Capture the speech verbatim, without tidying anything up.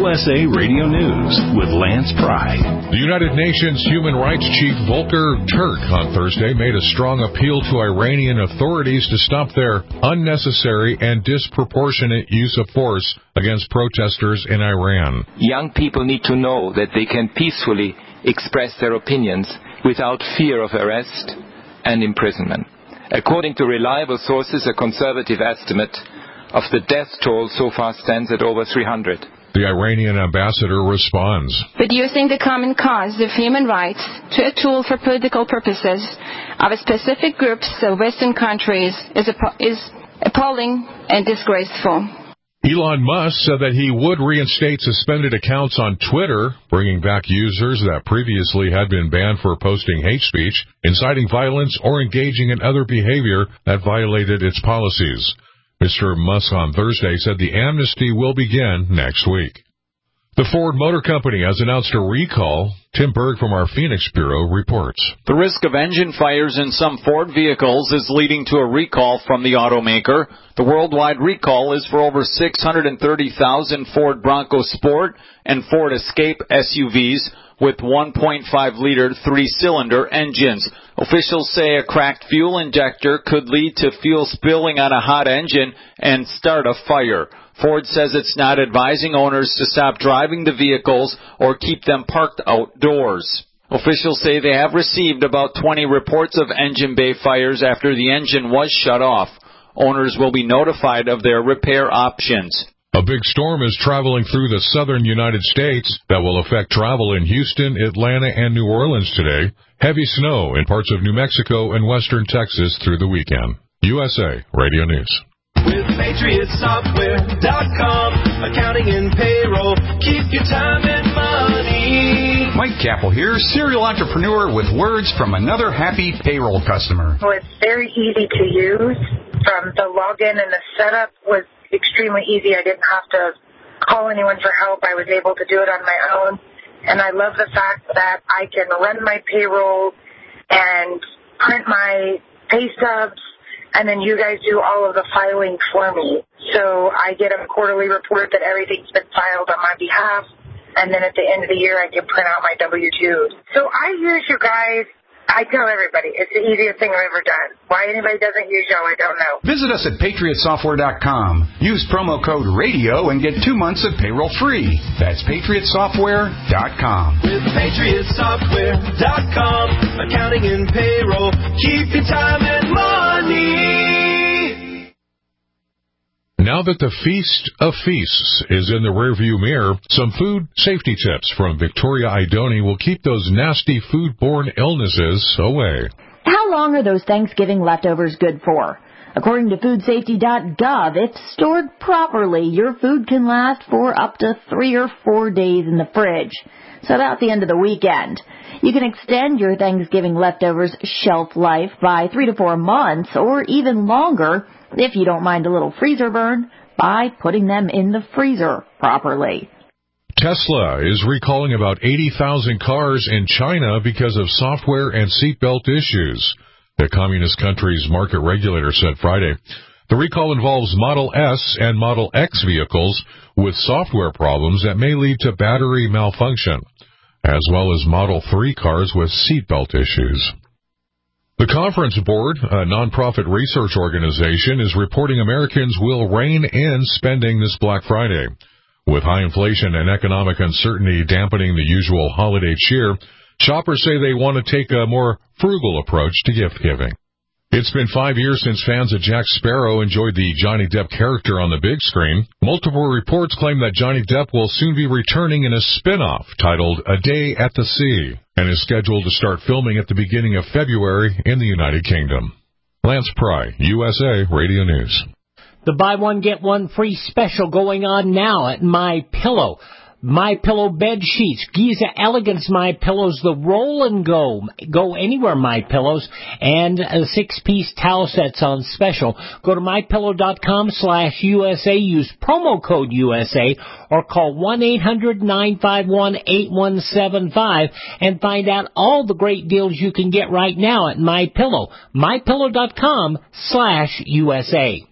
U S A Radio News with Lance Pry. The United Nations Human Rights Chief Volker Turk on Thursday made a strong appeal to Iranian authorities to stop their unnecessary and disproportionate use of force against protesters in Iran. Young people need to know that they can peacefully express their opinions without fear of arrest and imprisonment. According to reliable sources, a conservative estimate of the death toll so far stands at over three hundred. The Iranian ambassador responds. But using the common cause of human rights to a tool for political purposes of a specific groups of Western countries is, is appalling and disgraceful. Elon Musk said that he would reinstate suspended accounts on Twitter, bringing back users that previously had been banned for posting hate speech, inciting violence, or engaging in other behavior that violated its policies. Mister Musk on Thursday said the amnesty will begin next week. The Ford Motor Company has announced a recall. Tim Berg from our Phoenix Bureau reports. The risk of engine fires in some Ford vehicles is leading to a recall from the automaker. The worldwide recall is for over six hundred thirty thousand Ford Bronco Sport and Ford Escape S U Vs with one point five liter three-cylinder engines. Officials say a cracked fuel injector could lead to fuel spilling on a hot engine and start a fire. Ford says it's not advising owners to stop driving the vehicles or keep them parked outdoors. Officials say they have received about twenty reports of engine bay fires after the engine was shut off. Owners will be notified of their repair options. A big storm is traveling through the southern United States that will affect travel in Houston, Atlanta, and New Orleans today. Heavy snow in parts of New Mexico and western Texas through the weekend. U S A Radio News. With Patriot Software dot com, accounting and payroll, keep your time and money. Mike Capel here, serial entrepreneur with words from another happy payroll customer. Well, it's very easy to use. From the login and the setup was extremely easy. I didn't have to call anyone for help. I was able to do it on my own. And I love the fact that I can run my payroll and print my pay stubs, and then you guys do all of the filing for me. So I get a quarterly report that everything's been filed on my behalf, and then at the end of the year I can print out my W two's. So I use you guys. I tell everybody, it's the easiest thing I've ever done. Why anybody doesn't use y'all, I don't know. Visit us at Patriot Software dot com. Use promo code RADIO and get two months of payroll free. That's Patriot Software dot com. With Patriot Software dot com, accounting and payroll, keep your time and money. Now that the Feast of Feasts is in the rearview mirror, some food safety tips from Victoria Idoni will keep those nasty foodborne illnesses away. How long are those Thanksgiving leftovers good for? According to food safety dot gov, if stored properly, your food can last for up to three or four days in the fridge. So that's the end of the weekend. You can extend your Thanksgiving leftovers shelf life by three to four months or even longer if you don't mind a little freezer burn by putting them in the freezer properly. Tesla is recalling about eighty thousand cars in China because of software and seatbelt issues, the communist country's market regulator said Friday. The recall involves Model S and Model X vehicles with software problems that may lead to battery malfunction, as well as Model three cars with seatbelt issues. The Conference Board, a nonprofit research organization, is reporting Americans will rein in spending this Black Friday. With high inflation and economic uncertainty dampening the usual holiday cheer, shoppers say they want to take a more frugal approach to gift giving. It's been five years since fans of Jack Sparrow enjoyed the Johnny Depp character on the big screen. Multiple reports claim that Johnny Depp will soon be returning in a spin-off titled A Day at the Sea and is scheduled to start filming at the beginning of February in the United Kingdom. Lance Pry, U S A Radio News. The buy one, get one free special going on now at MyPillow. MyPillow bed sheets, Giza Elegance MyPillows, the roll and go, go anywhere MyPillows, and uh, six-piece towel sets on special. Go to MyPillow.com slash USA, use promo code U S A, or call one eight hundred nine five one eight one seven five and find out all the great deals you can get right now at MyPillow. MyPillow.com slash USA.